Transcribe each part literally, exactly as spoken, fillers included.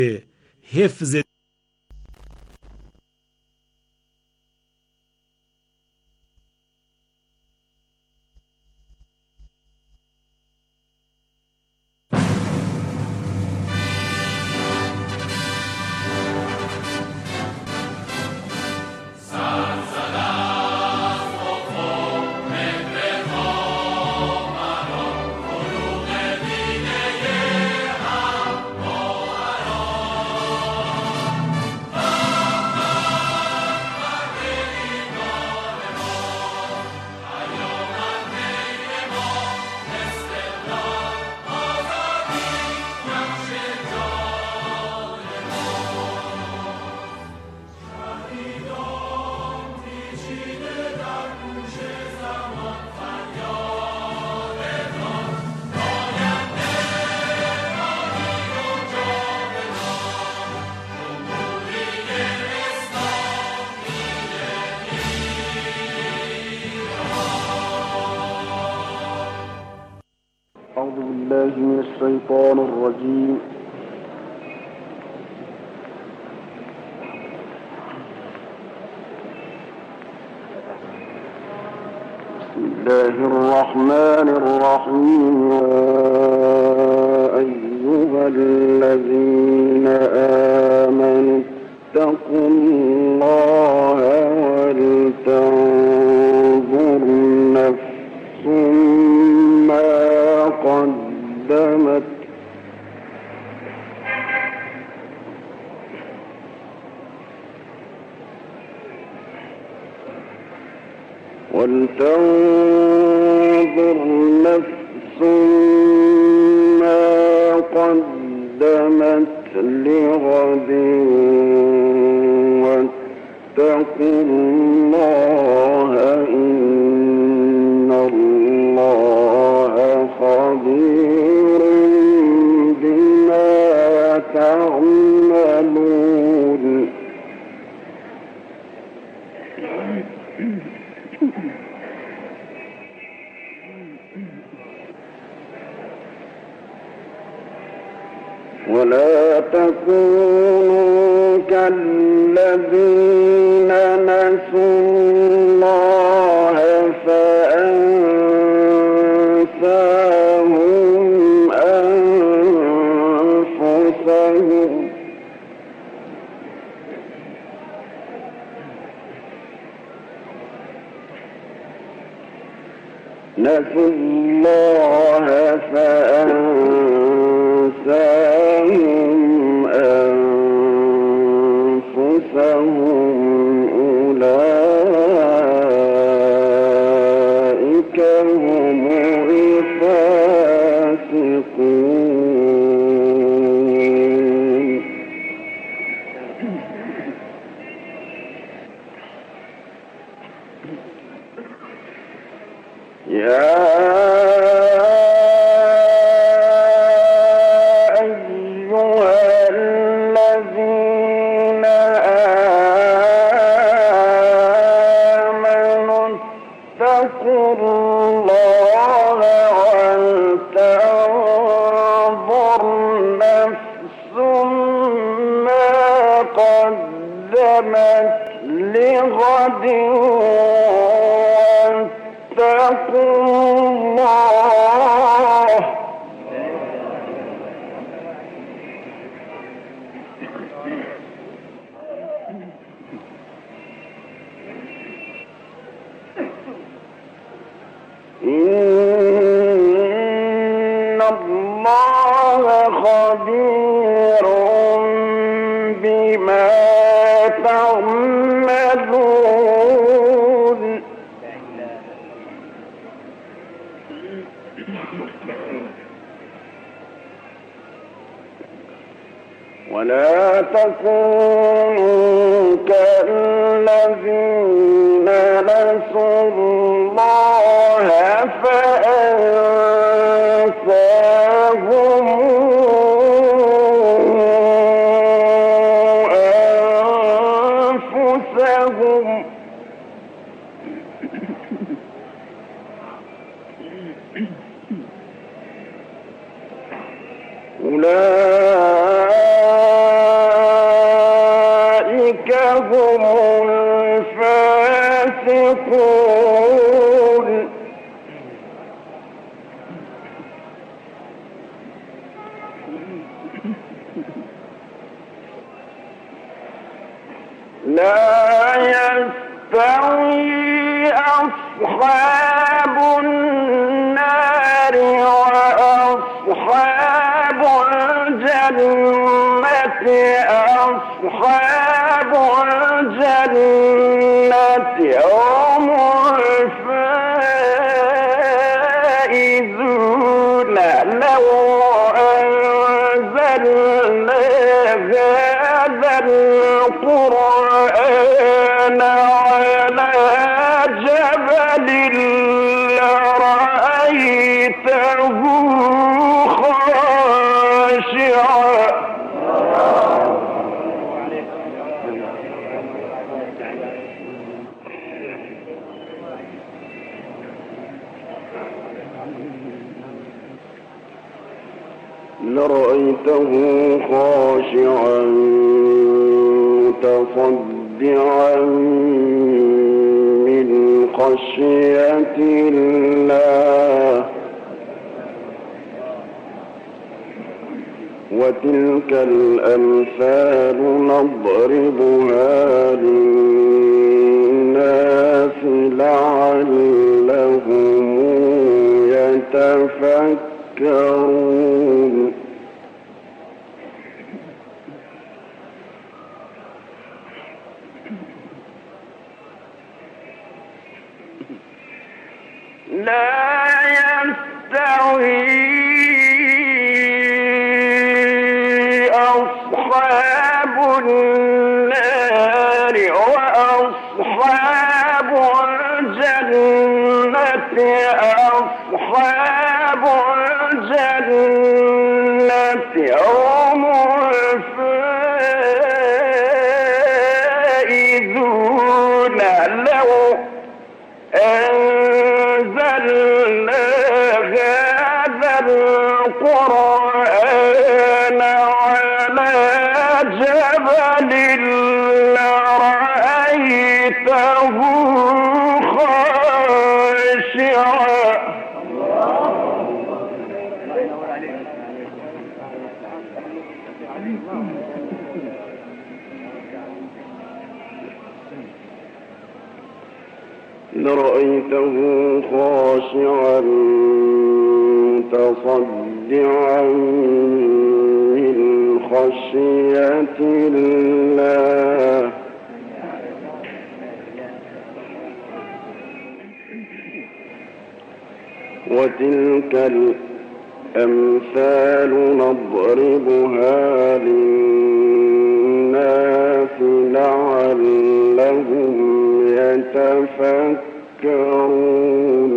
حفظ من الشيطان الرجيم. بسم الله الرحمن الرحيم. يا أيها الذين آمنوا اتقوا الله ولتنظر نفس ما قدمت ولتنظر نفس ما قدمت لغد واتقوا الله إن الله خبير بما تعملون. ولا تكونوا كالذين نسوا الله فأنساهم أنفسهم نسوا الله فأنساهم أنفسهم أولئك هم الفاسقون. يا لغد واتقوا الله إن الله خبير بما تعملون. ولا تكونوا كالذين نسوا الله فأنساهم أنفسهم أولئك هم الفاسقون لا يستوي أصحاب النار وأصحاب الجنة أصحاب الجنة هم الفائزون لو أنزلنا هذا القرآن على جبل لرأيته خاشعا لرأيته خاشعا متصدعا من خشية الله وتلك الأمثال نضربها للناس لعلهم يتفكرون لا يستوي أصحاب النار وأصحاب الجنة أصحاب الجنة هم الفائزون لو أنزلنا هذا القرآن على جبل لرأيته خاشعا لرأيته خاشعا متصدعا من خشية الله وتلك الأمثال نضربها للناس لعلهم يتفكرون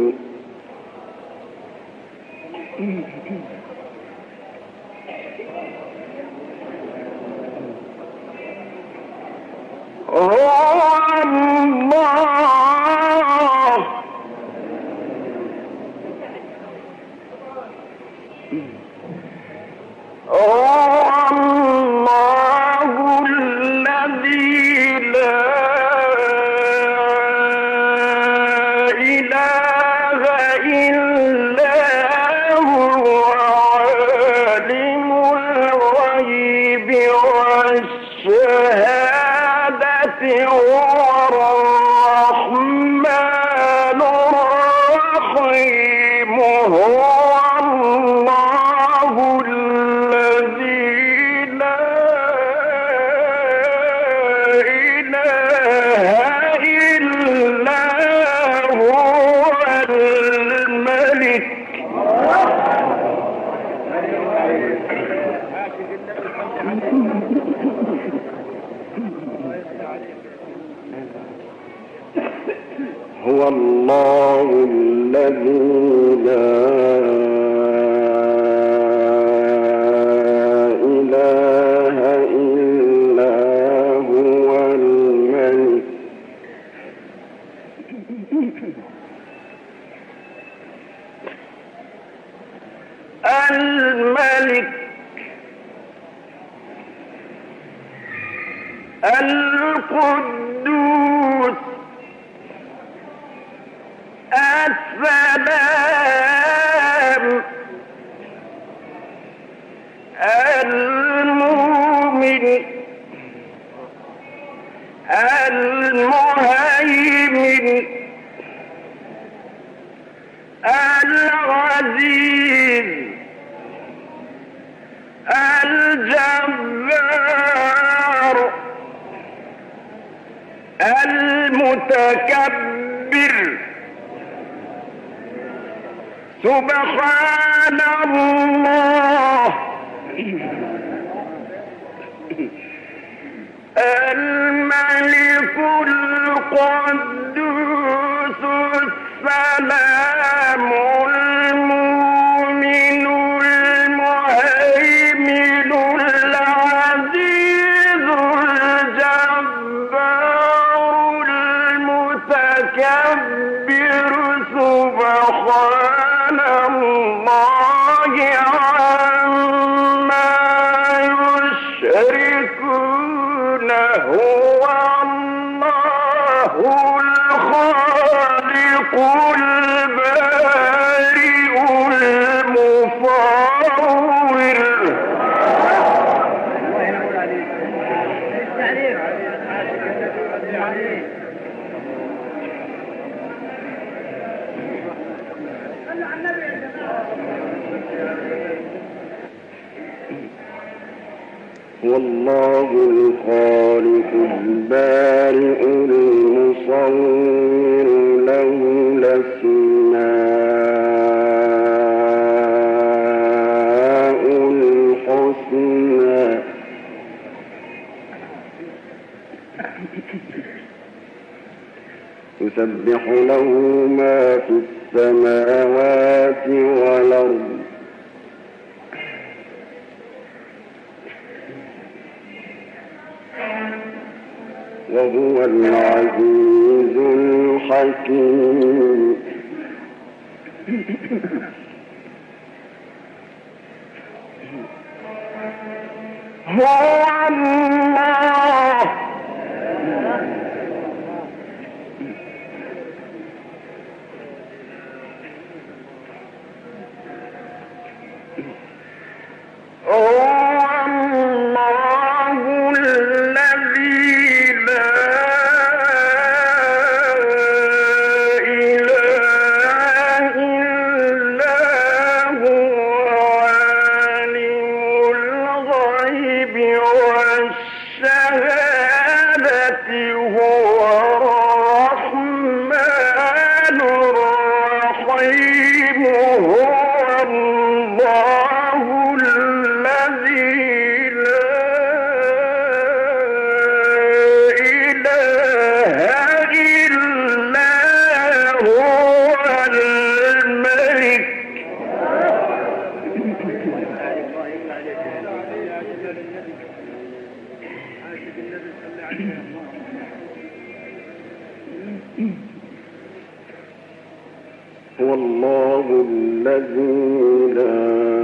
هو الله هو الله الذي لا إله إلا هو عالم الغيب والشهادة هو الرحمن الرحيم هو الله الذي لا إله إلا هو الملك هو الله الذي لا إله إلا هو الملك الملك القدوس السلام المؤمن المهيمن العزيز الجبار المتكبر سبحان الله الملك القدوس السلام المؤمن المهيمن العزيز الجبار المتكبر سبحان الله عما يشركون هو الله الخالق البارئ المصور هو الله الخالق البارئ المصور له الأسماء الحسنى يسبح له ما في السماوات والأرض وهو العزيز الحكيم هو الله هو الله الذي لا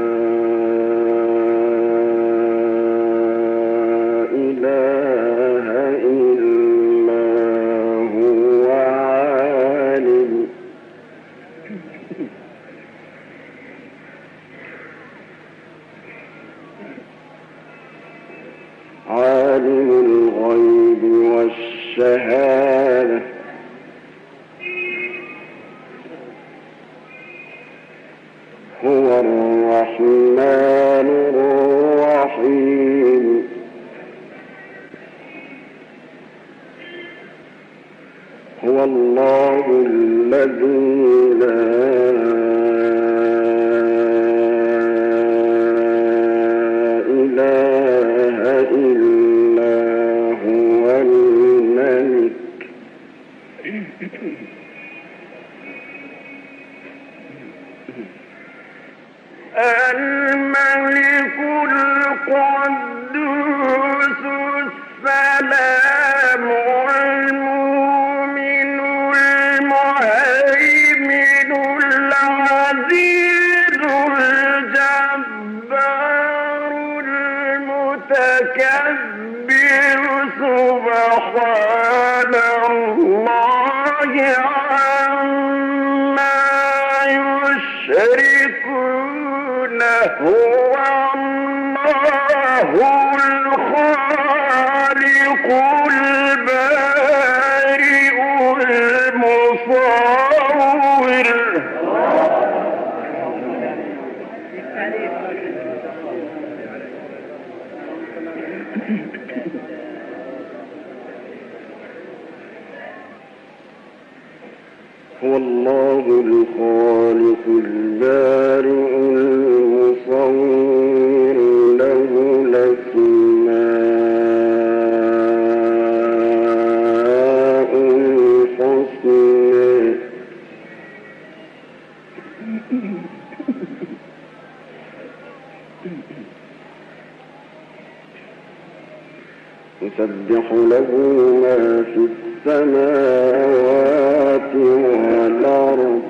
إله إلا هو عالم عالم الغيب والشهادة هو الرحمن الرحيم هو الله الذي لا إله إلا هو الملك الملك القدوس السلام المؤمن المهيمن سبحان الله عما يشركون هو الله الخالق البارئ المصور هو الله الخالق البارئ المصور له الأسماء الحسنى يسبح له ما في السماوات والأرض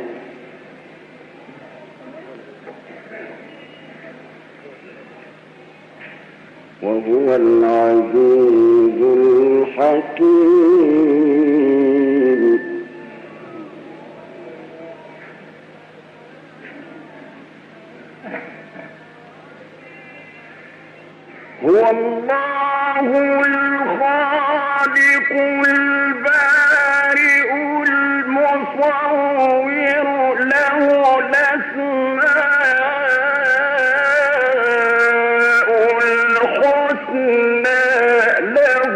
وهو العزيز الحكيم هو الله الخالق البارئ المصور له الأسماء الحسنى له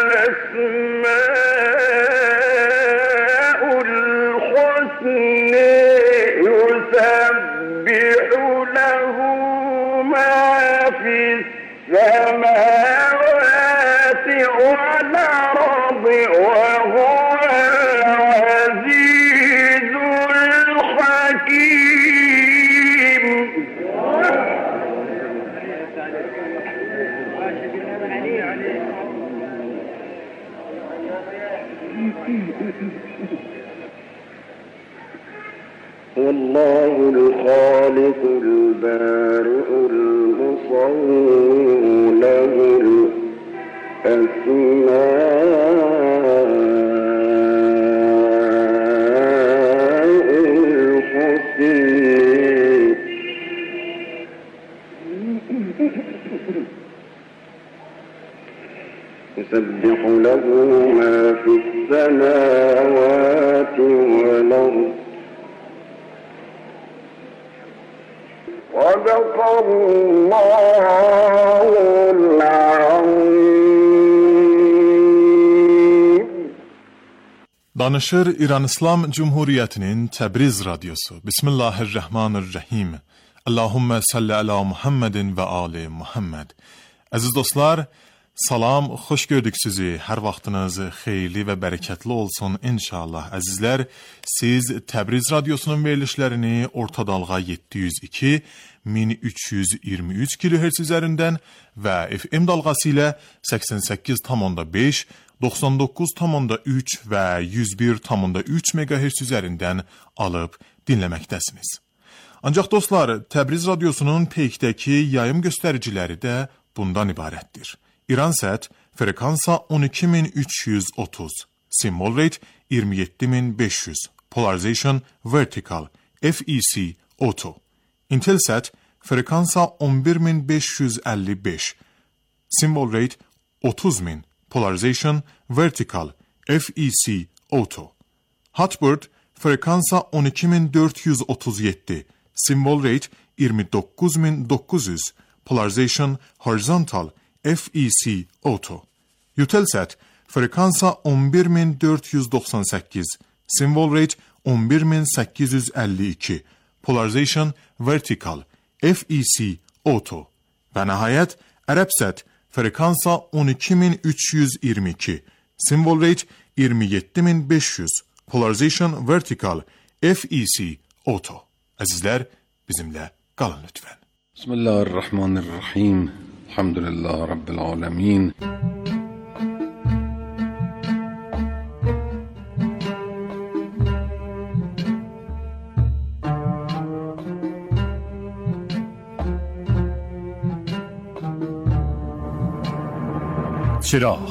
الأسماء الحسنى يسبح له ما في السماوات والأرض وهو العزيز الحكيم هو الله الخالق البارئ المصور له الأسماء الحسنى يسبح له ما في السماوات والأرض صدق الله العظيم. Danışır İran İslam Cumhuriyeti'nin Tebriz Radyosu. Bismillahirrahmanirrahim. Allahümme salli ala Muhammedin ve ali Muhammed. Aziz dostlar, salam, xoş gördük sizi. Hər vaxtınız xeyirli və bərəkətli olsun inşallah. Əzizlər, siz Təbriz Radyosunun verilişlərini orta dalğa yeddi yüz iki min üç yüz iyirmi üç kilohertz üzərindən və F M dalğası ilə səksən səkkiz tam beş, doxsan doqquz tam üç və yüz bir tam üç megahertz üzərindən alıb dinləməkdəsiniz. Ancaq dostlar, Təbriz Radyosunun peykdəki yayım göstəriciləri də bundan ibarətdir. İransat frekansa on iki min üç yüz otuz, symbol rate iyirmi yeddi min beş yüz, polarization vertical, F E C auto. Intelsat frekansa on bir min beş yüz əlli beş, symbol rate otuz min, polarization vertical, F E C auto. Hotbird frekansa on iki min dörd yüz otuz yeddi, symbol rate iyirmi doqquz min doqquz yüz, polarization horizontal, F E C auto. Eutelsat frekansa on bir min dörd yüz doxsan səkkiz, symbol rate on bir min səkkiz yüz əlli iki, polarization vertical, F E C auto. Və nəhayət Ərəbsat frekansa on iki min üç yüz iyirmi iki, symbol rate iyirmi yeddi min beş yüz, polarization vertical, F E C auto. Əzizlər, bizimlə qalın lütfən. Bismillahirrahmanirrahim. Elhamdülillah Rabbil alemin. چراغ.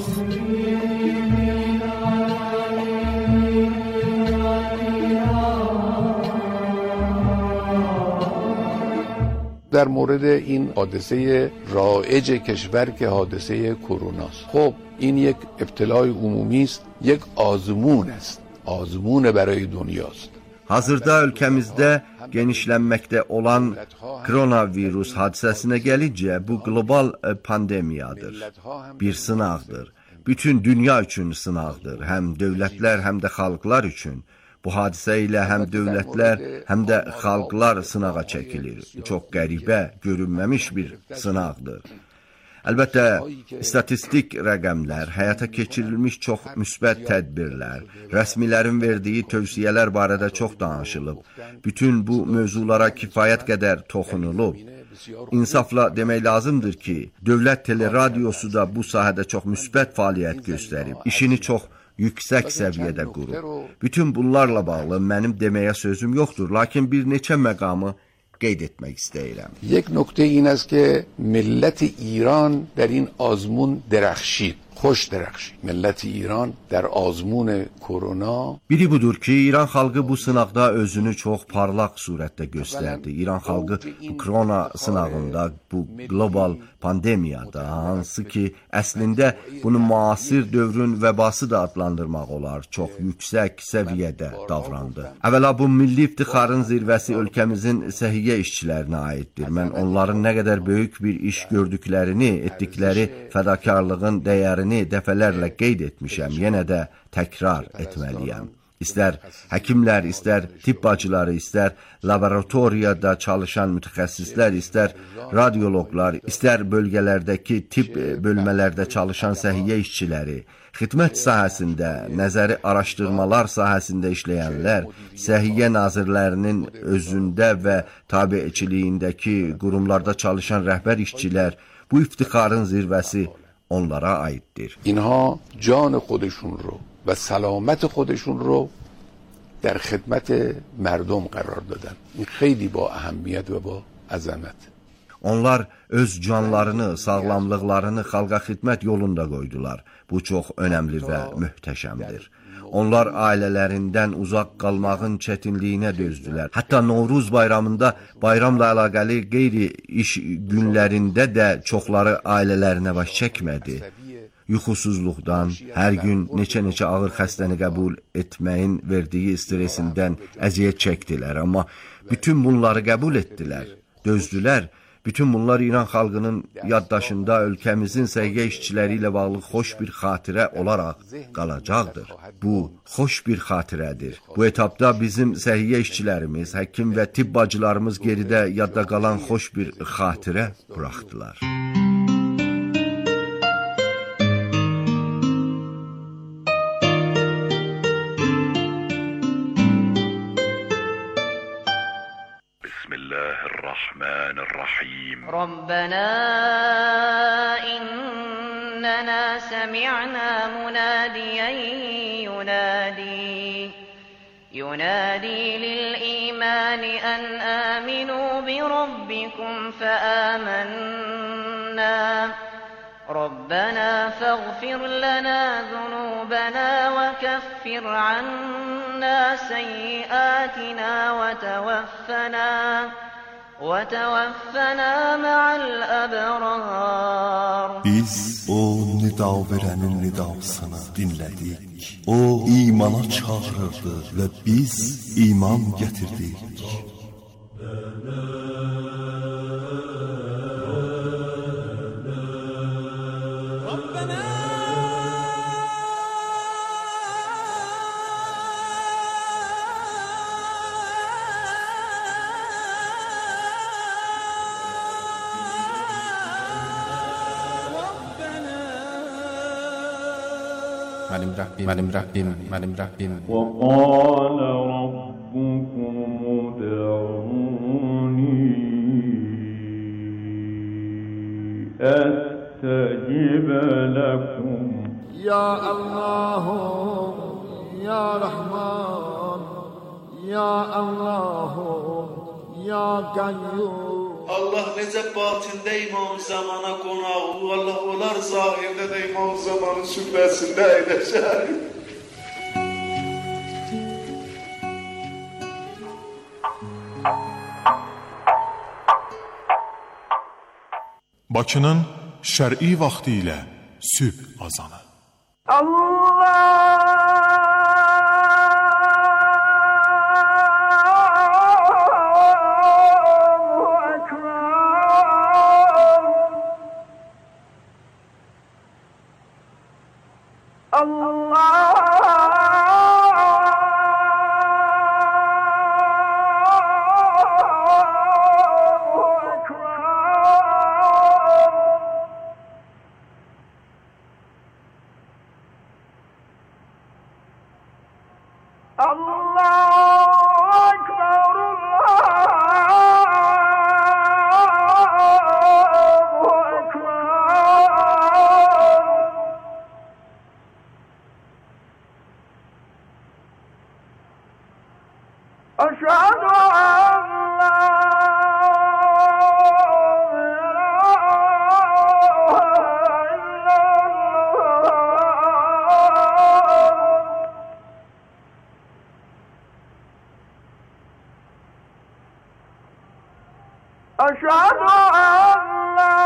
در مورد این حادثه رایج کشور که حادثه کرونا است. خب این یک ابتلای عمومی است، یک آزمون است. آزمون برای دنیاست. Hazırda ölkəmizdə genişlənməkdə olan koronavirus hadisəsinə gəlincə, bu qlobal pandemiyadır, bir sınaqdır. Bütün dünya üçün sınaqdır, həm dövlətlər, həm də xalqlar üçün. Bu hadisə ilə həm dövlətlər, həm də xalqlar sınağa çəkilir. Çox qəribə, görünməmiş bir sınaqdır. Əlbəttə, statistik rəqəmlər, həyata keçirilmiş çox müsbət tədbirlər, rəsmilərin verdiyi tövsiyələr barədə çox danışılıb. Bütün bu mövzulara kifayət qədər toxunulub. İnsafla demək lazımdır ki, dövlət teleradiosu da bu sahədə çox müsbət fəaliyyət göstərib, işini çox yüksək səviyyədə qurub. Bütün bunlarla bağlı mənim deməyə sözüm yoxdur, lakin bir neçə məqamı qeyd etmək istəyirəm. یک نکته این است که ملت ایران در این آزمون درخشید، خوش درخشید. ملت ایران در آزمون کرونا Biri budur ki, İran xalqı bu sınaqda özünü çox parlaq surətdə göstərdi. İran xalqı bu korona sınağında, bu global pandemiyada, hansı ki, əslində bunu müasir dövrün vəbası da adlandırmaq olar, çox yüksək səviyyədə davrandı. Əvvəla bu milli iftixarın zirvəsi ölkəmizin səhiyyə işçilərinə aiddir. Mən onların nə qədər böyük bir iş gördüklərini, etdikləri fədakarlığın dəyərini dəfələrlə qeyd etmişəm, yenə də təkrar etməliyəm. İstər həkimlər, istər tibb bacıları, istər laboratoriyada çalışan mütəxəssislər, istər radioloqlar, istər bölgələrdəki tibb bölmələrdə çalışan səhiyyə işçiləri, xidmət sahəsində, nəzəri araşdırmalar sahəsində işləyənlər, səhiyyə nazirlərinin özündə və tabiçiliyindəki qurumlarda çalışan rəhbər işçilər, bu iftixarın zirvəsi onlara aiddir. اینها جان خودشون رو و سلامت خودشون رو در خدمت مردم قرار دادن. این خیلی با اهمیت و با عظمت. Onlar öz canlarını, sağlamlıqlarını xalqa xidmət yolunda qoydular. Bu çox önəmli və möhtəşəmdir. Onlar ailələrindən uzaq qalmağın çətinliyinə dözdülər. Hətta Novruz bayramında bayramla əlaqəli qeyri-iş günlərində də çoxları ailələrinə baş çəkmədi. Yuxusuzluqdan, hər gün neçə-neçə ağır xəstəni qəbul etməyin verdiyi stresindən əziyyət çəkdilər. Amma bütün bunları qəbul etdilər, dözdülər. Bütün bunlar İran xalqının yaddaşında ölkəmizin səhiyyə işçiləri ilə bağlı xoş bir xatirə olaraq qalacaqdır. Bu, xoş bir xatirədir. Bu etapda bizim səhiyyə işçilərimiz, həkim və tibb bacılarımız geridə yadda qalan xoş bir xatirə buraxdılar. الرحمن الرحيم ربنا إننا سمعنا مناديا ينادي ينادي للإيمان أن آمنوا بربكم فآمنا ربنا فاغفر لنا ذنوبنا وكفر عنا سيئاتنا وتوفنا وتوفنا مع الأبرار. Biz o nida verənin nidasını dinlədik. O imana çağırırdı və biz iman gətirdik. Mənim Rəbbim, mənim Rəbbim, mənim Rəbbim. وقال ربكم ادعوني أستجب لكم يا الله يا رحمن يا الله يا قيوم Allah necə batində İmam Zamana qonaq, Allah olar zahirdə də İmam Zamanın süfrəsində əyləşər. Bakının şər'i vaxtı ilə sübh azanı. Allah أشهد أن لا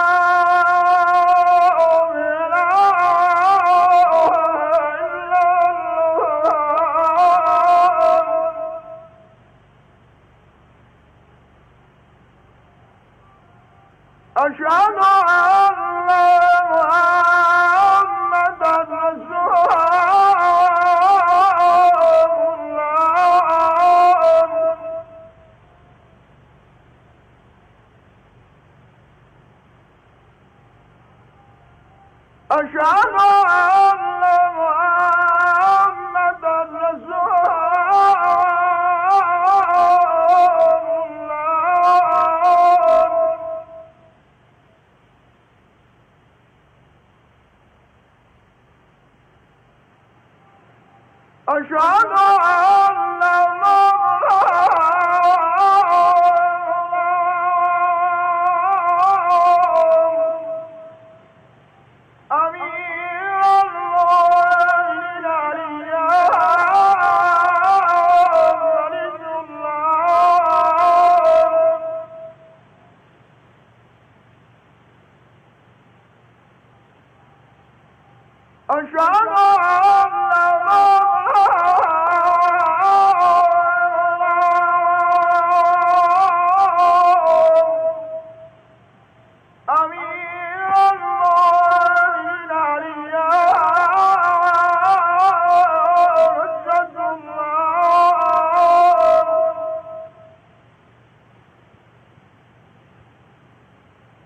أشهد أن محمدا رسول الله أشهد أن محمدا رسول أشهد أن أمير المؤمنين علي رضي الله أشهد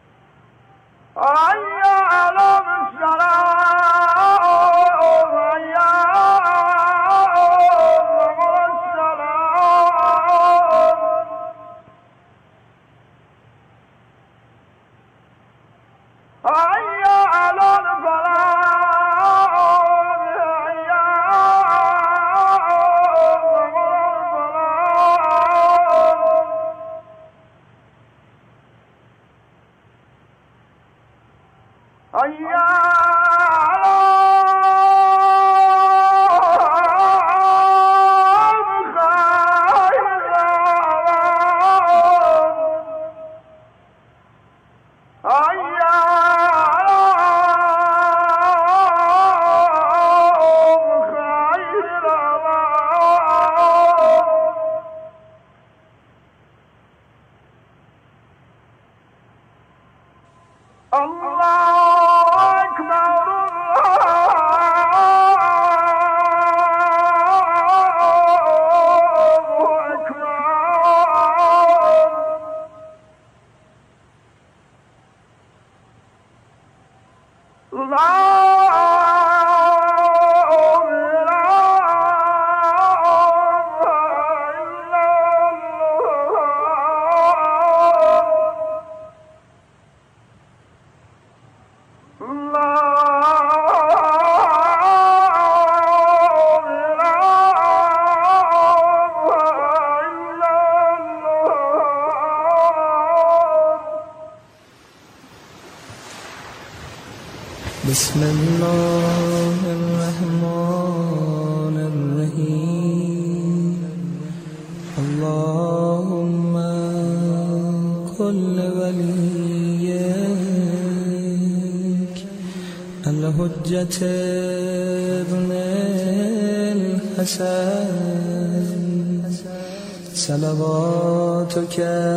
حي على الصلاة حي بسم الله الرحمن الرحیم اللهم كل وليك الحجة ابن الحسن صلواتك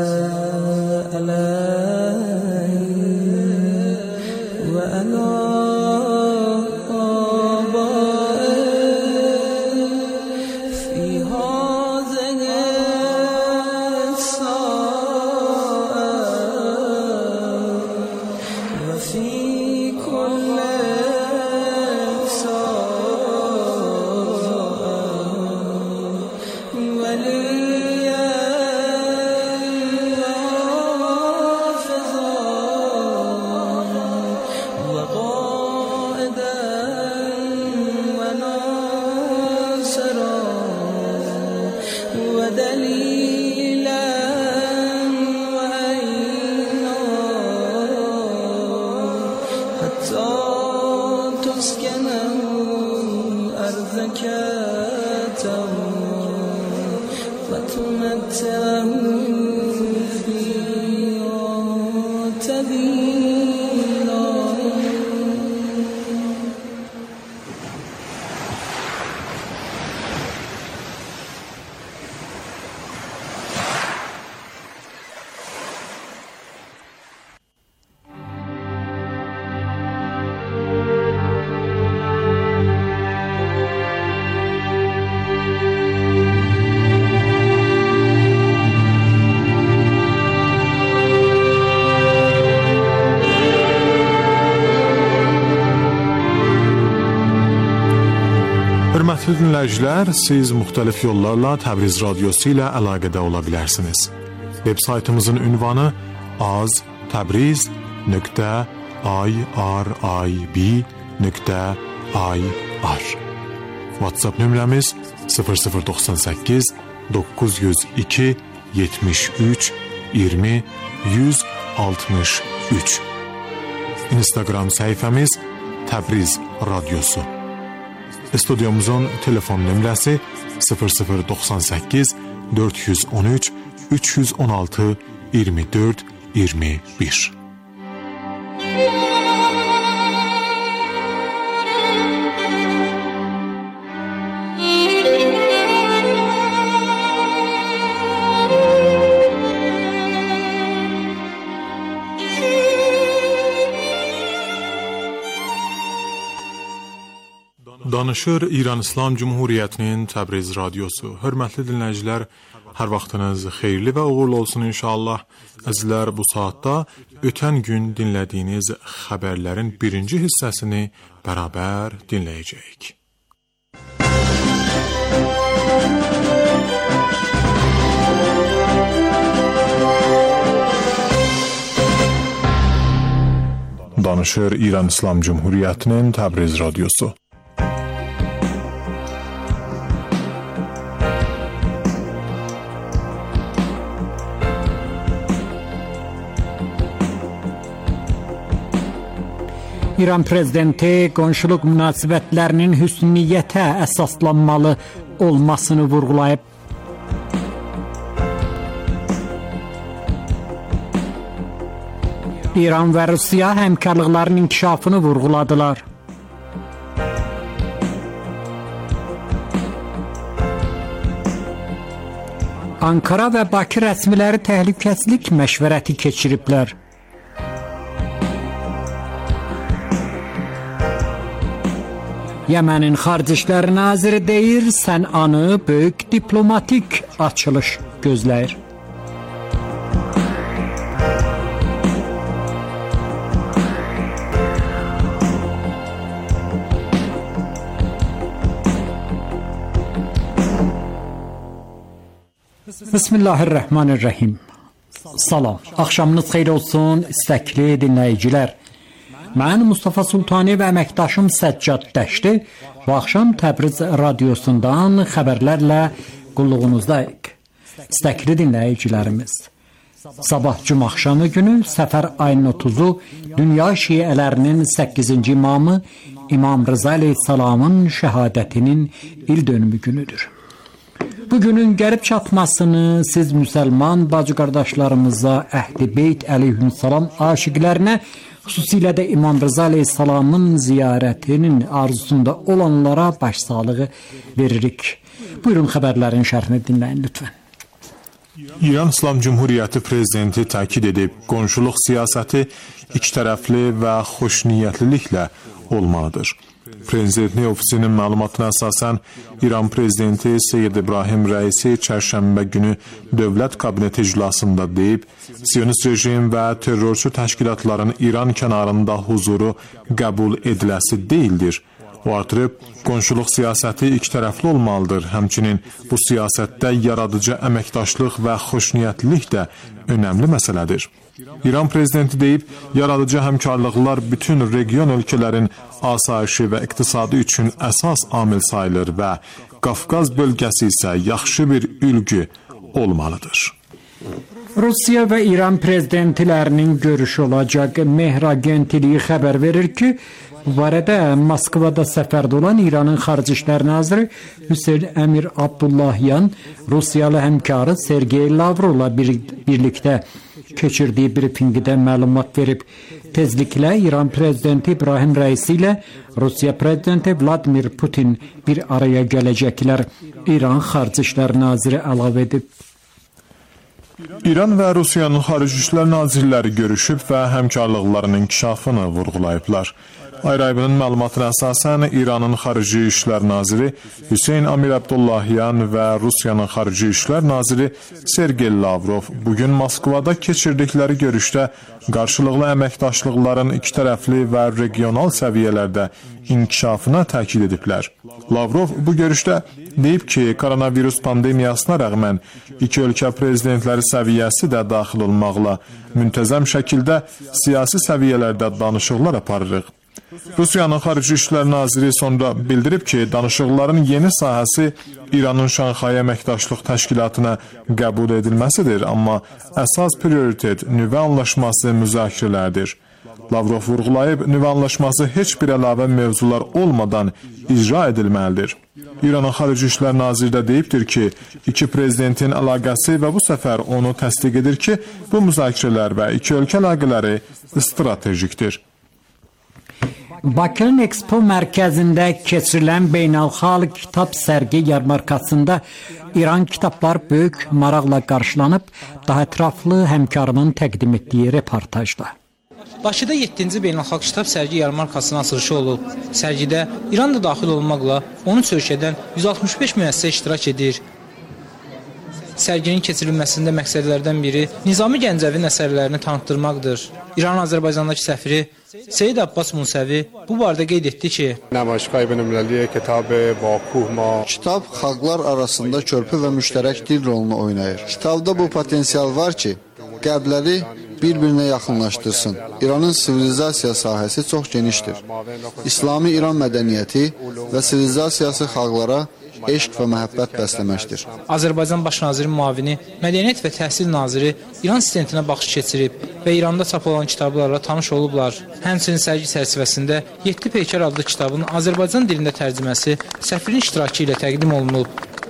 عليه وعلى آبائه في هذه الساعة وفي كل ساعة وليا Hörmətli dinləyicilər, siz müxtəlif yollarla Təbriz radiosu ilə əlaqədə ola bilərsiniz. Web saytımızın ünvanı az təbriz nöqtə irib nöqtə ir. WhatsApp nömrəmiz sıfır sıfır doxsan səkkiz doqquz yüz iki yetmiş üç iyirmi yüz altmış üç. Instagram səhifəmiz Təbriz radiosu. Studiyomuzun telefon nömrəsi sıfır sıfır doxsan səkkiz dörd yüz on üç üç yüz on altı iyirmi dörd iyirmi bir. Danışır İran İslam Cumhuriyyətinin Təbriz radiosu. Hörmətli dinləyicilər, hər vaxtınız xeyirli və uğurlu olsun inşallah. Əzizlər, bu saatda ötən gün dinlədiyiniz xəbərlərin birinci hissəsini bərabər dinləyəcəyik. Danışır İran İslam Cumhuriyyətinin Təbriz radiosu. İran prezidenti qonşuluq münasibətlərinin hüsniyyətə əsaslanmalı olmasını vurğulayıb. İran və Rusiya həmkarlıqların inkişafını vurğuladılar. Ankara və Bakı rəsmiləri təhlükəsizlik məşvərəti keçiriblər. Yemenin Xarici İşlər Naziri deyir, Sənanı böyük diplomatik açılış gözləyir. Bismillahirrahmanirrahim. Salam, axşamınız xeyir olsun, istəkli dinləyicilər. Mən Mustafa Sultani və əməkdaşım Səccad Dəşti bu axşam Təbriz radiosundan xəbərlərlə qulluğunuzdayıq. İstəkli dinləyicilərimiz, Sabah cümə axşamı günü Səfər ayının otuzu dünya şiələrinin səkkizinci imamı İmam Rıza əleyhissalamın şəhadətinin il dönümü günüdür. Bu günün gəlib çatmasını siz müsəlman bacı qardaşlarımıza, Əhli Beyt əleyhissalam aşiqlərinə, xüsusilə də İmam Rıza əleyhissalamın ziyarətinin arzusunda olanlara başsağlığı veririk. Buyurun xəbərlərin şərhini dinləyin lütfən. İran İslam Cumhuriyyəti prezidenti təkid edib, qonşuluq siyasəti ikitərəfli və xoşniyyətliliklə olmalıdır. Prezidentlik ofisinin məlumatına əsasən İran prezidenti Seyyid İbrahim Rəisi çərşənbə günü dövlət kabineti iclasında deyib, Siyonist rejim və terrorçu təşkilatların İran kənarında huzuru qəbul ediləsi deyildir. O artırıb, qonşuluq siyasəti ikitərəfli olmalıdır. Həmçinin bu siyasətdə yaradıcı əməkdaşlıq və xoşniyyətlilik də önəmli məsələdir. İran prezidenti deyib, yaradıcı həmkarlıqlar bütün region ölkələrin asayişi və iqtisadı üçün əsas amil sayılır və Qafqaz bölgəsi isə yaxşı bir ülgü olmalıdır. Rusiya və İran prezidentlərinin görüşü olacaq. Mehr agentliyi xəbər verir ki, bu barədə Moskvada səfərdə olan İranın Xarici İşlər Naziri Hüseyn Əmir Abdullahyan Rusiyalı həmkarı Sergey Lavrovla bir, birlikdə keçirdiyi brifinqdə məlumat verib. Tezliklə İran prezidenti İbrahim Rəisi ilə Rusiya prezidenti Vladimir Putin bir araya gələcəklər. İran Xarici İşlər Naziri əlavə edib. İran və Rusiyanın Xarici İşlər Nazirləri görüşüb və həmkarlıqların inkişafını vurğulayıblar. Ayrayibinin məlumatına əsasən İranın Xarici İşlər Naziri Hüseyn Amir Abdullahyan və Rusiyanın Xarici İşlər Naziri Sergey Lavrov bugün Moskvada keçirdikləri görüşdə qarşılıqlı əməkdaşlıqların ikitərəfli və regional səviyyələrdə inkişafına təkid ediblər. Lavrov bu görüşdə deyib ki, koronavirus pandemiyasına rəğmən iki ölkə prezidentləri səviyyəsi də daxil olmaqla müntəzəm şəkildə siyasi səviyyələrdə danışıqlar aparırıq. Rusiyanın Xarici İşlər Naziri sonra bildirib ki, danışıqların yeni sahəsi İranın Şanxay Əməkdaşlıq Təşkilatına qəbul edilməsidir, amma əsas prioritet nüvə anlaşması müzakirələrdir. Lavrov vurğulayıb, nüvə anlaşması heç bir əlavə mövzular olmadan icra edilməlidir. İranın Xarici İşlər Naziri də deyibdir ki, iki prezidentin əlaqəsi və bu səfər onu təsdiq edir ki, bu müzakirələr və iki ölkə əlaqələri stratejikdir. Bakının Expo mərkəzində keçirilən beynəlxalq kitab sərgi yarmarkasında İran kitablar böyük maraqla qarşılanıb, daha ətraflı həmkarımın təqdim etdiyi reportajda. Bakıda yeddinci beynəlxalq kitab sərgi yarmarkasının açılışı olub. Sərgidə İran da daxil olmaqla on üç ölkədən yüz altmış beş müəssisə iştirak edir. Sərginin keçirilməsində məqsədlərdən biri Nizami Gəncəvin əsərlərini tanıtdırmaqdır. İranın Azərbaycandakı səfiri Seyid Abbas Musəvi bu barədə qeyd etdi ki, kitab xalqlar arasında körpü və müştərək dil rolunu oynayır. Kitabda bu potensial var ki, qərbləri bir-birinə yaxınlaşdırsın. İranın sivilizasiya sahəsi çox genişdir. İslami İran mədəniyyəti və sivilizasiyası xalqlara eşq və məhəbbət bəsləməkdir. Azərbaycan Baş naziri müavini, Mədəniyyət və Təhsil naziri İran sistentinə baxış keçirib və İranda çap olan kitablarla tanış olublar. Həmçinin sərgi çərçivəsində yeddi Peykar adlı kitabın Azərbaycan dilində tərcüməsi səfirin iştirakı ilə təqdim olunub.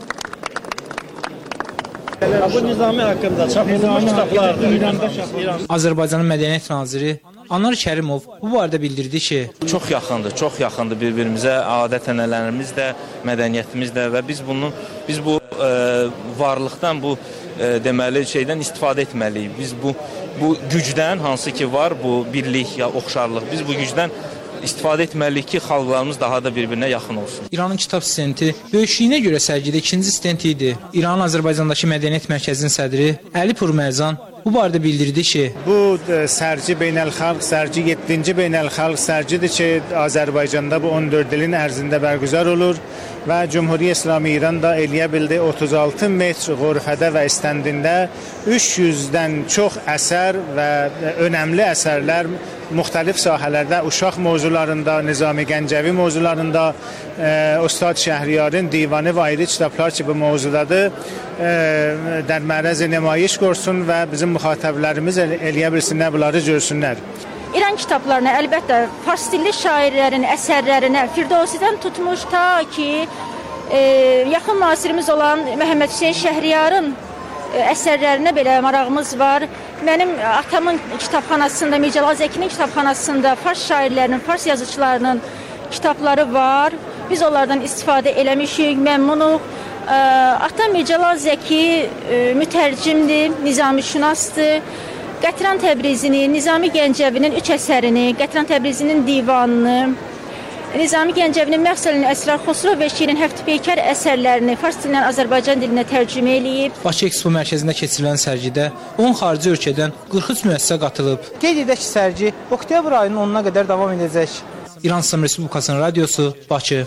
Bu Nizami haqqında çap edilmiş kitablardır. Azərbaycanın Mədəniyyət naziri Anar Kərimov bu barədə bildirdi ki, çox yaxındır, çox yaxındır bir-birimizə, adət-ənənələrimiz də, mədəniyyətimiz də və biz bunun biz bu e, varlıqdan, bu e, deməli şeydən istifadə etməliyik. Biz bu bu gücdən hansı ki var, bu birlik ya oxşarlıq, biz bu gücdən istifadə etməliyik ki, xalqlarımız daha da bir-birinə yaxın olsun. İranın kitab stenti böyüklüyünə görə sərgidə ikinci stent idi. İranın Azərbaycandakı Mədəniyyət Mərkəzinin sədri Əli Purmərzan bu barədə bildirdi ki, bu sərgi beynəlxalq sərgi yeddinci beynəlxalq sərgidir ki, Azərbaycanda bu on dörd ilin ərzində bərgüzar olur və Cümhuriyyət İslamı İran da eləyə bildi otuz altı metr qurfədə və istəndində üç yüzdən çox əsər və önəmli əsərlər müxtəlif sahələrdə, uşaq mövzularında, Nizami Gəncəvi mövzularında, e, Ustad Şəhriyarın divanı və ayrı kitablar ki, bu mövzudadır, e, در معرض نمایش görsün və bizim müxatəblərimiz el eləyə bilsinlər, bunları görsünlər. İran kitablarına, əlbəttə, fars dilli şairlərin əsərlərinə, Firdovsidən tutmuş ta ki, e, yaxın müasirimiz olan Məhəmməd Hüseyn Şəhriyarın e, əsərlərinə belə marağımız var. Mənim atamın kitabxanasında, Mir Cəlal Zəkinin kitabxanasında fars şairlərinin, fars yazıçılarının kitabları var. Biz onlardan istifadə eləmişik, məmnunuq. E, atam Mir Cəlal Zəki e, mütərcimdir, nizamişünasdır. Qətran Təbrizini, Nizami Gəncəvinin üç əsərini, Qətran Təbrizinin divanını, Nizami Gəncəvinin Məxsəlin Əsrar Xosrov və Şirin Həftipeyker əsərlərini fars dilindən Azərbaycan dilinə tərcümə eləyib. Bakı Ekspo mərkəzində keçirilən sərgidə on xarici ölkədən qırx üç müəssisə qatılıb. Qeyd edək ki, sərgi oktyabr ayının onuna qədər davam edəcək. İran İslam Respublikasının radiosu, Bakı.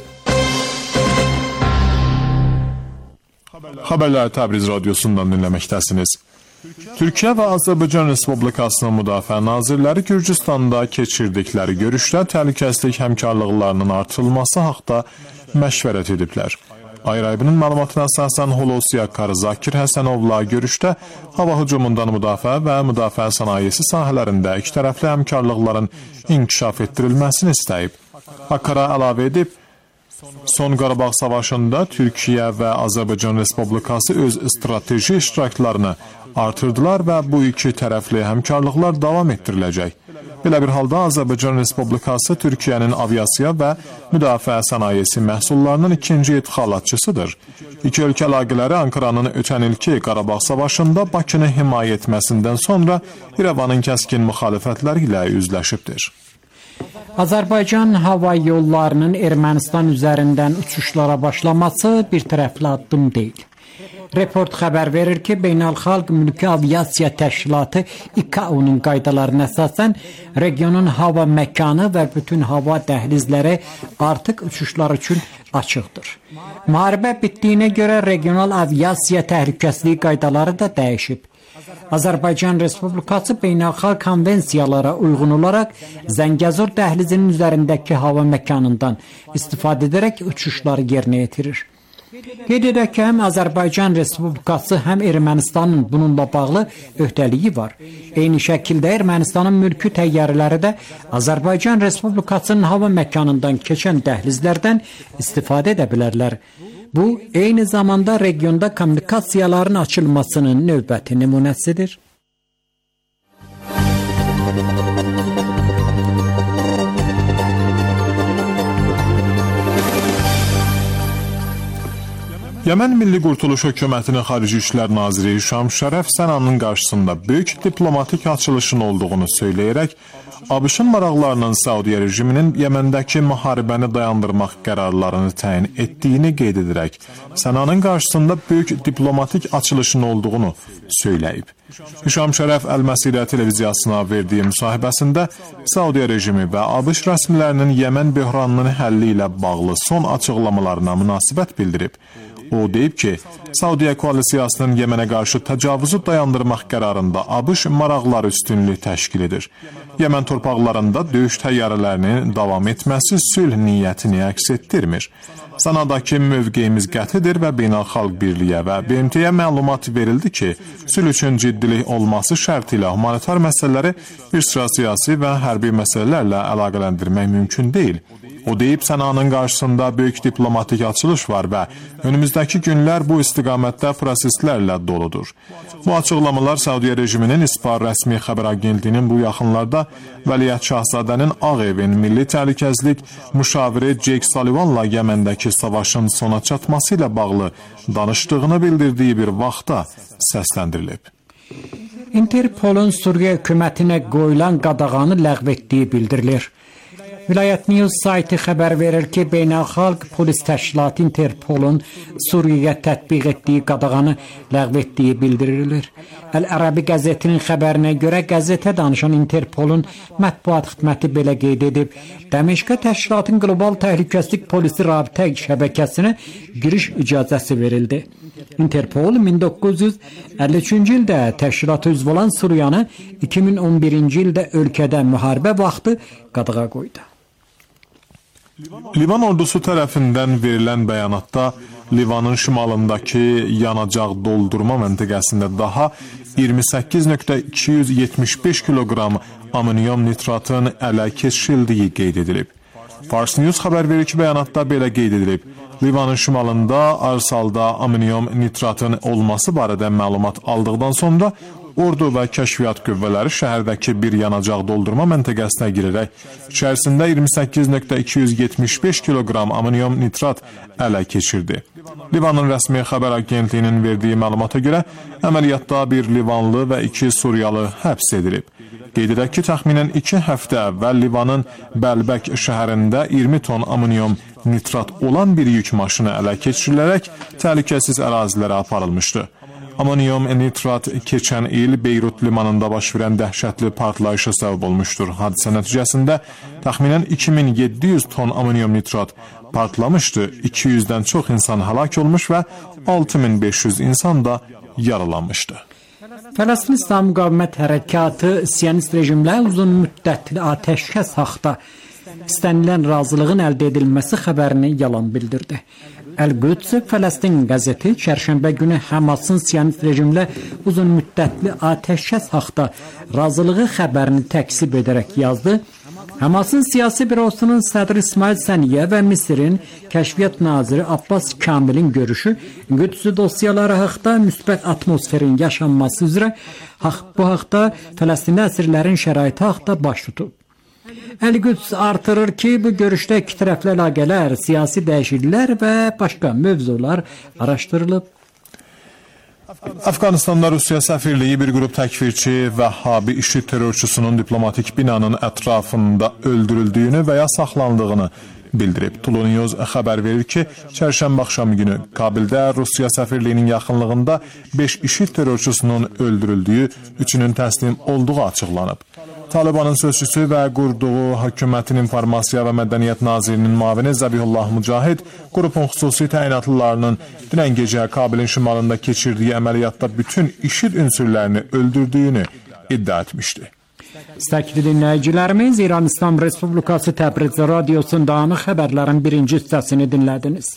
Xəbərləri Təbriz radiosundan dinləməkdəsiniz. Türkiyə və Azərbaycan Respublikasının Müdafiə Nazirləri Gürcüstanda keçirdikləri görüşdə təhlükəsizlik həmkarlıqlarının artırılması haqda məşvərət ediblər. Ayrayibinin məlumatına əsasən Hulusi Akkar Zakir Həsənovla görüşdə hava hücumundan müdafiə və müdafiə sənayesi sahələrində ikitərəfli həmkarlıqların inkişaf etdirilməsini istəyib. Akkara əlavə edib, Son Qarabağ Savaşında Türkiyə və Azərbaycan Respublikası öz strateji iştiraklarını artırdılar və bu iki tərəfli həmkarlıqlar davam etdiriləcək. Belə bir halda Azərbaycan Respublikası Türkiyənin aviasiya və müdafiə sənayesi məhsullarının ikinci idxalatçısıdır. İki ölkə əlaqələri Ankaranın ötən ilki Qarabağ Savaşında Bakını himayə etməsindən sonra İrəvanın kəskin müxalifətləri ilə üzləşibdir. Azərbaycan hava yollarının Ermənistan üzərindən uçuşlara başlaması bir tərəfli addım deyil. Report xəbər verir ki, Beynəlxalq Mülki Aviasiya Təşkilatı İ K A O-nun qaydalarına əsasən regionun hava məkanı və bütün hava dəhlizləri artıq uçuşlar üçün açıqdır. Müharibə bitdiyinə görə regional aviasiya təhlükəsizliyi qaydaları da dəyişib. Azərbaycan Respublikası beynəlxalq konvensiyalara uyğun olaraq Zəngəzur dəhlizinin üzərindəki hava məkanından istifadə edərək uçuşları yerinə yetirir. Qeyd edək ki, həm Azərbaycan Respublikası, həm Ermənistanın bununla bağlı öhdəliyi var. Eyni şəkildə Ermənistanın mülki təyyarələri də Azərbaycan Respublikasının hava məkanından keçən dəhlizlərdən istifadə edə bilərlər. Bu, eyni zamanda regionda kommunikasiyaların açılmasının növbəti nümunəsidir. Yəmən Milli Qurtuluş Hökumətinin Xarici İşlər Naziri Şam Şərəf Sənanın qarşısında böyük diplomatik açılışın olduğunu söyləyərək, ABŞ-ın maraqlarının Saudiya rejiminin Yəməndəki müharibəni dayandırmaq qərarlarını təyin etdiyini qeyd edərək, Sənanın qarşısında böyük diplomatik açılışın olduğunu söyləyib. Şam Şərəf Əl-Məsirə televiziyasına verdiyi müsahibəsində Saudiya rejimi və ABŞ rəsmilərinin Yəmən böhranının həlli ilə bağlı son açıqlamalarına münasibət bildirib. O deyib ki, Saudiya koalisiyasının Yəmənə qarşı təcavüzü dayandırmaq qərarında ABŞ maraqları üstünlük təşkil edir. Yəmən torpaqlarında döyüş təyyarələrinin davam etməsi sülh niyyətini əks etdirmir. Sənadakı mövqeyimiz qətidir və beynəlxalq birliyə və B M T-yə məlumat verildi ki, sülh üçün ciddilik olması şərti ilə humanitar məsələləri bir sıra siyasi və hərbi məsələlərlə əlaqələndirmək mümkün deyil. O deyib, Sənanın qarşısında böyük diplomatik açılış var və önümüzdəki günlər bu istiqamətdə proseslərlə doludur. Bu açıqlamalar Saudiya rejiminin İSPAR rəsmi xəbər agentliyinin bu yaxınlarda Vəliəhd Şahzadənin Ağ Evin Milli Təhlükəsizlik müşaviri Jake Sullivanla Yəməndəki savaşın sona çatması ilə bağlı danışdığını bildirdiyi bir vaxtda səsləndirilib. Interpolun Suriya hökumətinə qoyulan qadağanı ləğv etdiyi bildirilir. Vilayət News saytı xəbər verir ki, Beynəlxalq Polis Təşkilatı Interpolun Suriyaya tətbiq etdiyi qadağanı ləğv etdiyi bildirilir. Əl-Ərəbi qəzetinin xəbərinə görə qəzetə danışan Interpolun mətbuat xidməti belə qeyd edib, Dəməşqə təşkilatın qlobal təhlükəsizlik polisi rabitə şəbəkəsinə giriş icazəsi verildi. Interpol min doqquz yüz əlli üçüncü ildə təşkilata üzv olan Suriyanı iki min on birinci ildə ölkədə müharibə vaxtı qadağa qoydu. Livan ordusu tərəfindən verilən bəyanatda Livanın şimalındakı yanacaq doldurma məntəqəsində daha iyirmi səkkiz nöqtə iki yüz yetmiş beş kiloqram amonium nitratın ələ keçirildiyi qeyd edilib. Fars News xəbər verir ki, bəyanatda belə qeyd edilib. Livanın şimalında Arsalda amonium nitratın olması barədə məlumat aldıqdan sonra ordu və kəşfiyyat qüvvələri şəhərdəki bir yanacaq doldurma məntəqəsinə girərək içərisində iyirmi səkkiz nöqtə iki yüz yetmiş beş kiloqram amonium nitrat ələ keçirdi. Livanın rəsmi xəbər agentliyinin verdiyi məlumata görə əməliyyatda bir Livanlı və iki Suriyalı həbs edilib. Qeyd edək ki, təxminən iki həftə əvvəl Livanın Bəlbək şəhərində iyirmi ton amonium nitrat olan bir yük maşını ələ keçirilərək təhlükəsiz ərazilərə aparılmışdı. Amonium nitrat keçən il Beyrut limanında baş verən dəhşətli partlayışa səbəb olmuşdur. Hadisə nəticəsində təxminən iki min yeddi yüz ton amonium nitrat partlamışdı. iki yüzdən çox insan həlak olmuş və altı min beş yüz insan da yaralanmışdı. Fələstin İslam Müqavimət Hərəkatı Siyonist rejimlə uzun müddətli atəşkəs haqqında istənilən razılığın əldə edilməsi xəbərini yalan bildirdi. Əl-Qüds Fələstin qəzeti çərşənbə günü Həmasın Siyonist rejimlə uzun müddətli atəşkəs haqqında razılığı xəbərini təkzib edərək yazdı. Həmasın siyasi bürosunun sədri İsmail Səniyə və Misirin kəşfiyyat naziri Abbas Kamilin görüşü Qüds dosyaları haqqında müsbət atmosferin yaşanması üzrə bu haqda Fələstinli əsirlərin şəraiti haqqında baş tutub. Əl-Qüds artırır ki, bu görüşdə iki tərəfli əlaqələr, siyasi dəyişikliklər və başqa mövzular araşdırılıb. Afqanistanda Rusiya səfirliyi bir qrup təkfirçi və Vəhhabi IŞİD terrorçusunun diplomatik binanın ətrafında öldürüldüyünü və ya saxlandığını bildirib. Tulunyuz xəbər verir ki, çərşənbə axşamı günü Kabildə Rusiya səfirliyinin yaxınlığında beş IŞİD terrorçusunun öldürüldüyü, üçünün təslim olduğu açıqlanıb. Talibanın sözçüsü və qurduğu hökumətin informasiya və mədəniyyət nazirinin müavini Zəbihullah Mücahid qrupun xüsusi təyinatlılarının dünən gecə Kabilin şimalında keçirdiyi əməliyyatda bütün IŞİD ünsürlərini öldürdüyünü iddia etmişdi. İstəkli dinləyicilərimiz, İran İslam Respublikası Təbriz radiosundan xəbərlərin birinci hissəsini dinlədiniz.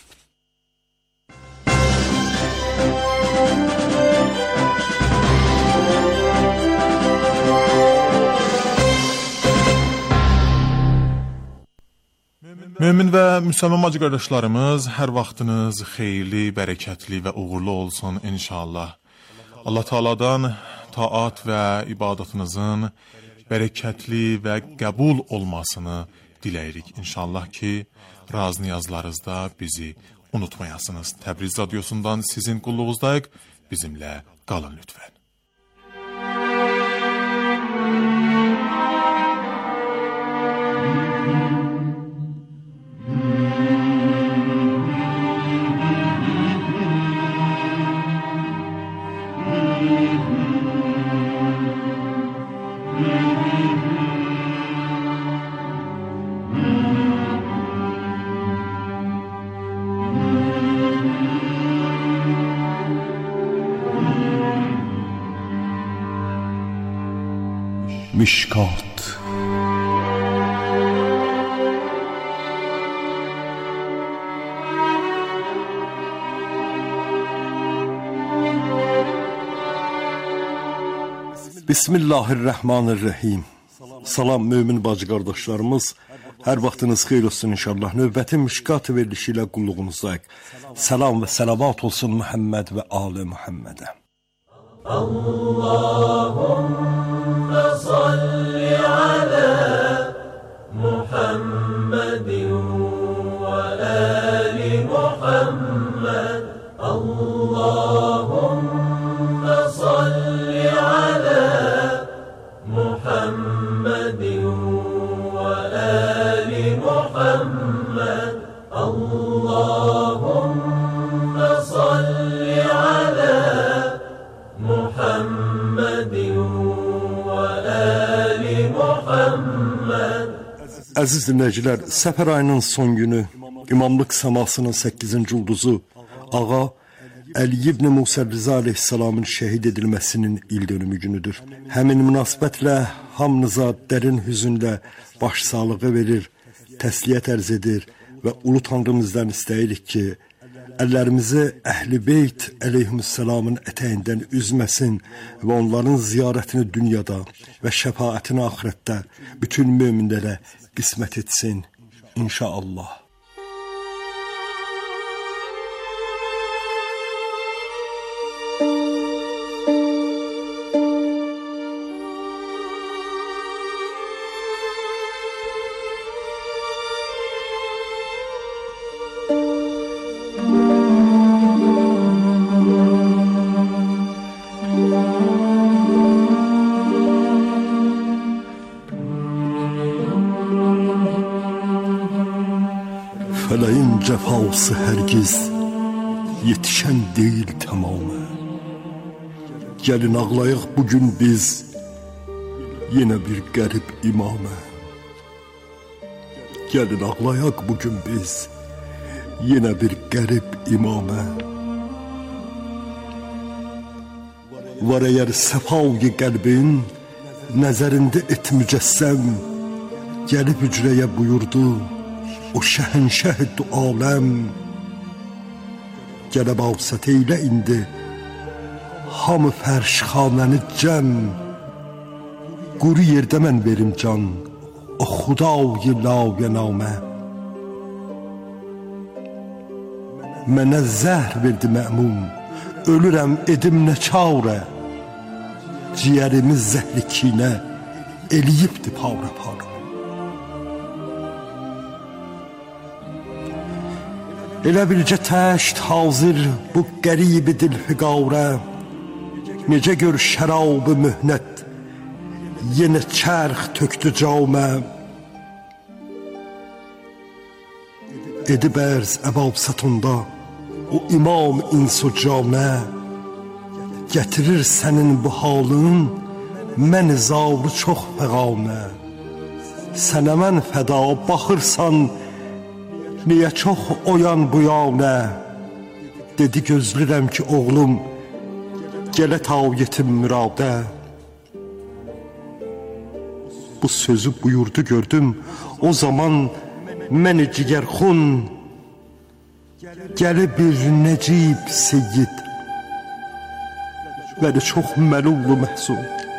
Mömin və müsəlman bacı qardaşlarımız, hər vaxtınız xeyirli, bərəkətli və uğurlu olsun inşallah. Allah Taala'dan taat və ibadətinizin bərəkətli və qəbul olmasını diləyirik. İnşallah ki, raz niyazlarınızda bizi unutmayasınız. Təbriz radiosundan sizin qulluğuzdayıq. Bizimlə qalın lütfən. Mişkat. Bismillahirrahmanirrahim. Salam mömin bacı qardaşlarımız. Hər vaxtınız xeyir olsun inşallah. Növbətin Mişkat verilişi ilə qulluğunuzdayıq. Salam və salavat olsun Muhammed və Ali Muhammedə. Allahümme salli ala Muhammedin ve ali Muhammed. Allahümme salli ala Muhammedin ve ali Muhammed. Allahümme salli ala Muhammedin ve ali Muhammed. Əziz dinləyicilər, səfər ayının son günü İmamlıq səmasının səkkizinci ulduzu Ağa Əli ibn Musa Rıza aleyhissalamın şəhid edilməsinin il dönümü günüdür. Həmin münasibətlə hamınıza dərin hüzünlə başsağlığı verir, təsliyyət ərz edir və ulu Tanrımızdan istəyirik ki, əllərimizi Əhl-i Beyt əleyhissalamın ətəyindən üzməsin və onların ziyarətini dünyada və şəfaətini axirətdə bütün möminlərə qismət etsin, inşallah. Fələyin cəfası hərgiz yetişən deyil tamamı. Gəlin ağlayaq bugün biz yenə bir qərib imamə. Gəlin ağlayaq bugün biz yenə bir qərib imamə. Var əgər səfavı qəlbin nəzərində et mücəssəm, gəlib hücrəyə buyurdu o şəhənşəh du aləm. Gəlib avsət eylə indi hamı fərşxanəni cəm. Quru yerdə mən verim can o xudayı lavyə namə. Mənə zəhr verdi mə'mum, ölürəm edim nə çarə. Ciyərimi zəhri kinə eləyibdi para para. Elə bircə təşt hazır bu qərib dilfiqarə. Necə gör şərab-ı mühnət yenə çərx töktü camə. Edib ərz əbab satında o imam insu camə. Gətirir sənin bu halın mən zavru çox fəqamə. Sənə mən fəda baxırsan niyə çox oyan bu yanə. Dedi gözlürəm ki oğlum gələ tav yetim müradə. Bu sözü buyurdu gördüm o zaman məni cigərxun. Gəli bir nəcib seyyid və də çox məlulu məhzun.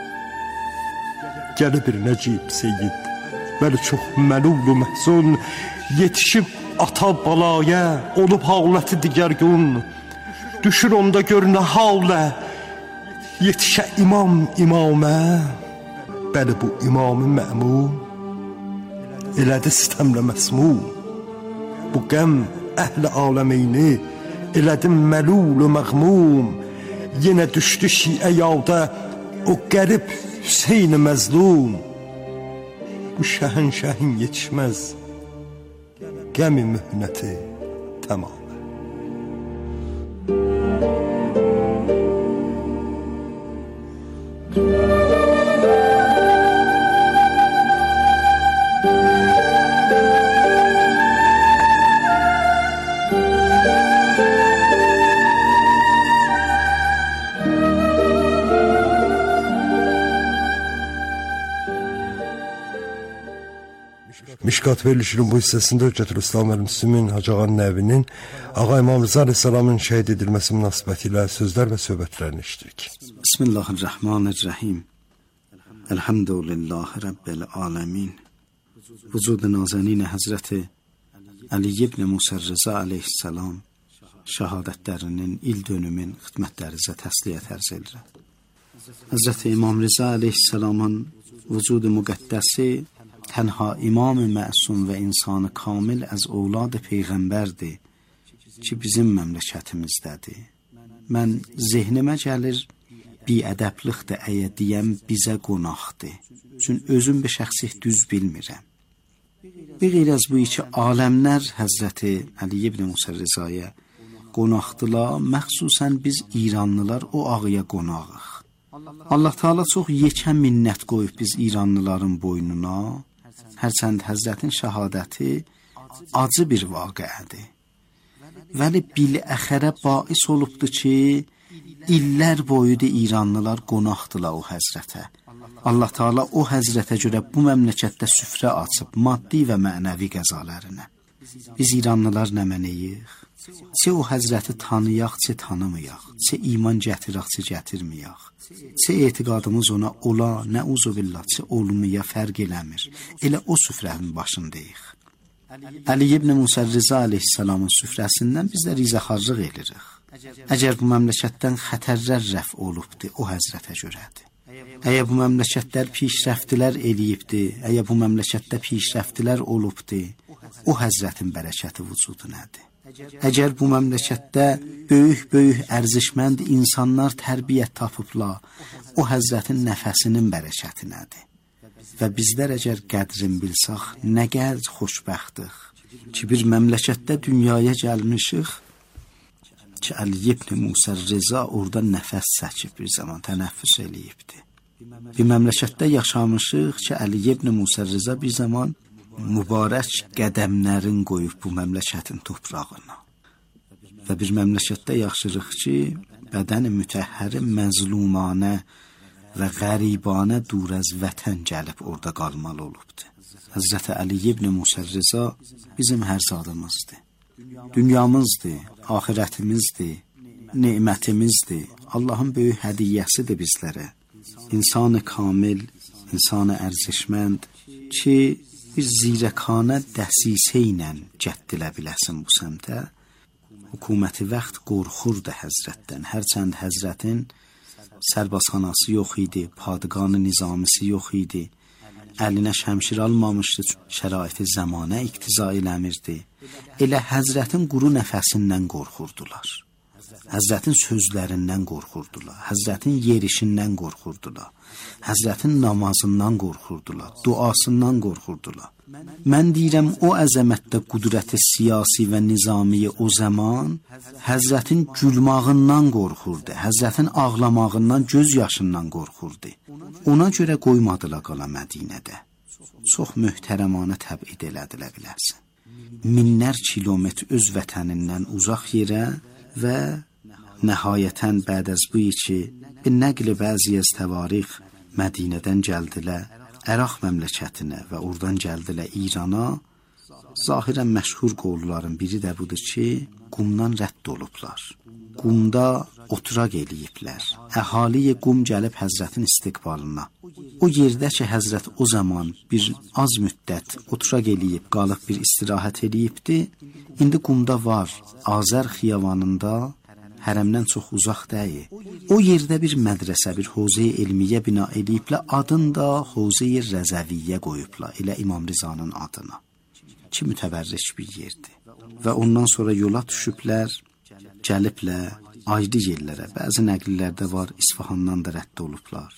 Gəli bir nəcib seyyid və də çox məlulu məhzun. Yetişib ata balaya olub havləti digər gün. Düşür onda gör nə havlə yetişə imam imamə. Bəli bu imam-ı mə'mum elədi sistəmlə məsmum. Bu qəm əhl-i aləmeyni elədi məlul-u məğmum. Yenə düşdü şiə yalda o qərib Hüseyin-i məzlum. Bu şəhənşəhin yetişməz qəmi mühnəti tamam. Mişqat verilişinin bu hissəsində Hüccətül-İslam əl-Müslimin Hacı Ağanın nəvinin Ağa İmam Rıza Aleyhisselamın şəhid edilməsi münasibəti ilə sözlər və söhbətlərini eşitdik. Bismillahirrahmanirrahim. Elhamdülillahi Rabbil alemin. Vücud-u nazenin Həzrəti Ali ibn Musa Rıza Aleyhisselam şəhadətlərinin il dönümün xidmətlərinizə təsliyyət ərz edirəm. Həzrəti İmam Rıza Aleyhisselamın vücud-u müqəddəsi tənha imam-ı məsum və insanı kamil əz ovlad-ı Peyğəmbərdir ki, bizim məmləkətimizdədir. Mən zehnimə gəlir, bi-ədəblıqdır əyə deyəm bizə qonaqdır. Çün özüm bir şəxsi düz bilmirəm. Bir qeyr az bu iki aləmlər Həzrəti Ali ibn Musa Rızaya qonaqdılar, məxsusən biz İranlılar o ağıya qonağıq. Allah Teala çox yekə minnət qoyub biz İranlıların boynuna. Hərçənd Həzrətin şəhadəti acı bir vaqiədir. Vəli bil-əxərə bais olubdur ki, illər boyudur İranlılar qonaqdılar o Həzrətə. Allah Taala o həzrətə görə bu məmləkətdə süfrə açıb maddi və mənəvi qəzalarına. Biz İranlılar nə mənəyik? Çə o həzrəti tanıyaq, çə tanımayaq, çə iman gətirək, çə gətirməyək. Çə etiqadımız ona ola, nəuzubillah, çə olmaya fərq eləmir. Elə o süfrənin başındayıq. Əli ibn Musa Rıza aleyhissalamın süfrəsindən biz də rizəxarlıq edirik. Əgər bu məmləkətdən xətərlər rəf olubdur, o həzrətə görədir. Əgər bu məmləkətlər pişrəftlər eləyibdir, əgər bu məmləkətdə pişrəftlər olubdur, o həzrətin bərəkəti vücudunədir. Əgər bu məmləkətdə böyük-böyük ərzişmənd insanlar tərbiyyət tapıblar, o həzrətin nəfəsinin bərəkətinədir. Və bizlər əgər qədrin bilsək, nə qəd xoşbəxtıq ki, bir məmləkətdə dünyaya gəlmişik ki, Əli ibn Musa Rıza orada nəfəs çəkib bir zaman tənəffüs eləyibdir. Bir məmləkətdə yaşamışıq ki, Əli ibn Musa Rıza bir zaman mübarək qədəmlərin qoyub bu məmləkətin toprağına. Və bir məmləkətdə yaşayırıq ki, bədəni mütəhhəri məzlumanə və qəribanə dur az vətən gəlib orada qalmalı olubdur. Həzrət Əli ibn Musa Rıza bizim hər zadımızdır. Dünyamızdır, axirətimizdir, nemətimizdir. Allahın böyük hədiyyəsidir bizlərə. İnsan-ı kamil, insan-ı ərzişmənd ki, bir zirəkanə dəsisə ilə cəddilə biləsin bu səmtə. Hökuməti vaxt qorxurdu həzrətdən. Hərçənd həzrətin sərbazxanası yox idi, padığanı nizamisi yox idi. Əlinə şəmşir almamışdı, şəraiti zamanə iqtiza eləmirdi. Elə həzrətin quru nəfəsindən qorxurdular. Həzrətin sözlərindən qorxurdular. Həzrətin yerişindən qorxurdular. Həzrətin namazından qorxurdular. Duasından qorxurdular. Mən deyirəm, o əzəmətdə qudrəti siyasi və nizamiyi o zaman Həzrətin gülmağından qorxurdu. Həzrətin ağlamağından, göz yaşından qorxurdu. Ona görə qoymadılar qala Mədinədə. Çox möhtərəmanə təbid elədilə bilərsin. Minlər kilometr öz vətənindən uzaq yerə və nəhayətən bəd az bu ki, bir nəqli bəzi az təvarix Mədinədən gəldilər Əraq məmləkətinə və oradan gəldilər İrana. Zahirən məşhur qolların biri də budur ki, qumdan rədd olublar. Qumda oturaq eləyiblər. Əhaliyə qum gəlib həzrətin istiqbalına. O yerdə ki, həzrət o zaman bir az müddət oturaq eləyib, qalıb bir istirahət eləyibdi. İndi qumda var, Azər xiyavanında, hərəmdən çox uzaq deyil. O yerdə bir mədrəsə, bir Hovze-i Elmiyə bina eləyiblər, adını da Hovze-i Rəzəviyyə qoyublar, elə İmam Rizanın adına. Ki, mütəbərrik bir yerdir. Və ondan sonra yola düşüblər, gəliblər, ayrı yerlərə, bəzi nəqlilərdə var, İsfahandan da rədd olublar.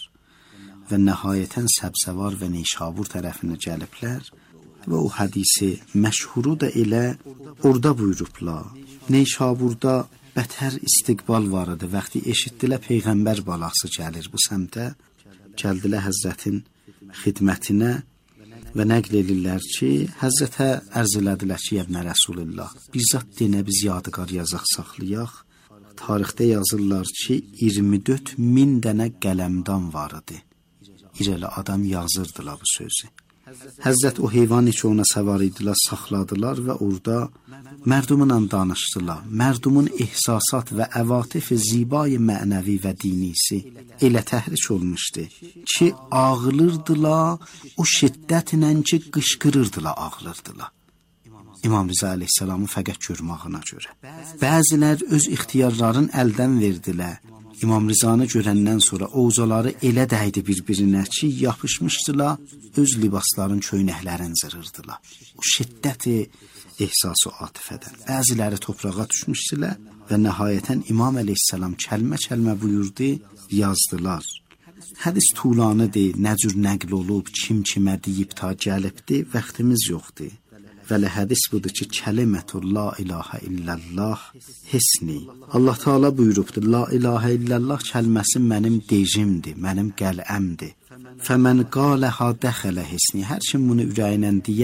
Və nəhayətən Səbzəvar və Neşabur tərəfinə gəliblər və o hədisi məşhuru da elə orada buyurublar. Neşaburda bətər istiqbal var idi. Vaxtı eşitdilər Peyğəmbər balası gəlir bu səmtə. Gəldilər Həzrətin xidmətinə və nəql edirlər ki, Həzrətə ərz elədilər ki, yəbnə Rəsulullah, bir zat denə biz yadigar yazaq saxlayaq. Tarixdə yazırlar ki, iyirmi dörd min dənə qələmdan var idi. İrəli adam yazırdılar bu sözü. Həzrət o heyvanı ki, ona səvar idilər, saxladılar və orada mərdumunla danışdılar. Mərdumun ehsasat və əvatif zibai mənəvi və dinisi elə təhrik olmuşdu ki, ağlırdılar, o şiddətlə ki, qışqırırdılar, ağlırdılar. İmam Rıza aleyhissalamın fəqət görmağına görə. Bəzilər öz ixtiyarların əldən verdilər. İmam Rızanı görəndən sonra oğuzaları elə dəydi bir-birinə ki, yapışmışdılar, öz libasların köynəklərini zırırdılar. O şiddəti ehsası atifədən. Bəziləri toprağa düşmüşdülər və nəhayətən İmam əleyhissalam kəlmə-kəlmə buyurdu, yazdılar. Hədis tulanıdır, nə cür nəql olub, kim kimə deyib ta gəlibdi, vaxtımız yoxdur. Vələ hədis budur ki, kəlimətu la ilahə illallah hisni. Allah Teala buyurubdur, la ilahə illallah kəlməsi mənim deyimdir, mənim qələmdir. Fəmən qaləhə dəxələ hisni. Hər kim bunu ürəyinə deyə,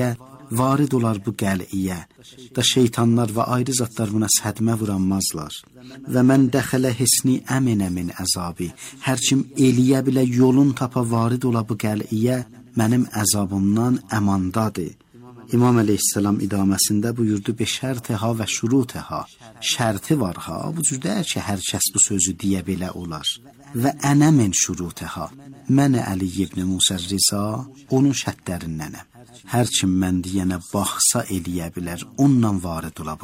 varid olar bu qəl'iyə da şeytanlar və ayrı zatlar buna sədmə vuranmazlar. Və mən dəxələ hesni əminə min əzabi. Hər kim eliyə bilə yolun tapa varid ola bu qəl'iyə mənim əzabımdan əmandadır. İmam əleyhissalam idaməsində buyurdu be şərtəha və şurutəha. Şərti var ha, bu cürdə ki, hər kəs bu sözü deyə belə olar. Və ənə min şurutəha. Mən Əli ibn Musa Riza onun şərtlərindənəm. Hər kim mən deyənə baxsa eləyə bilər, onunla varid ola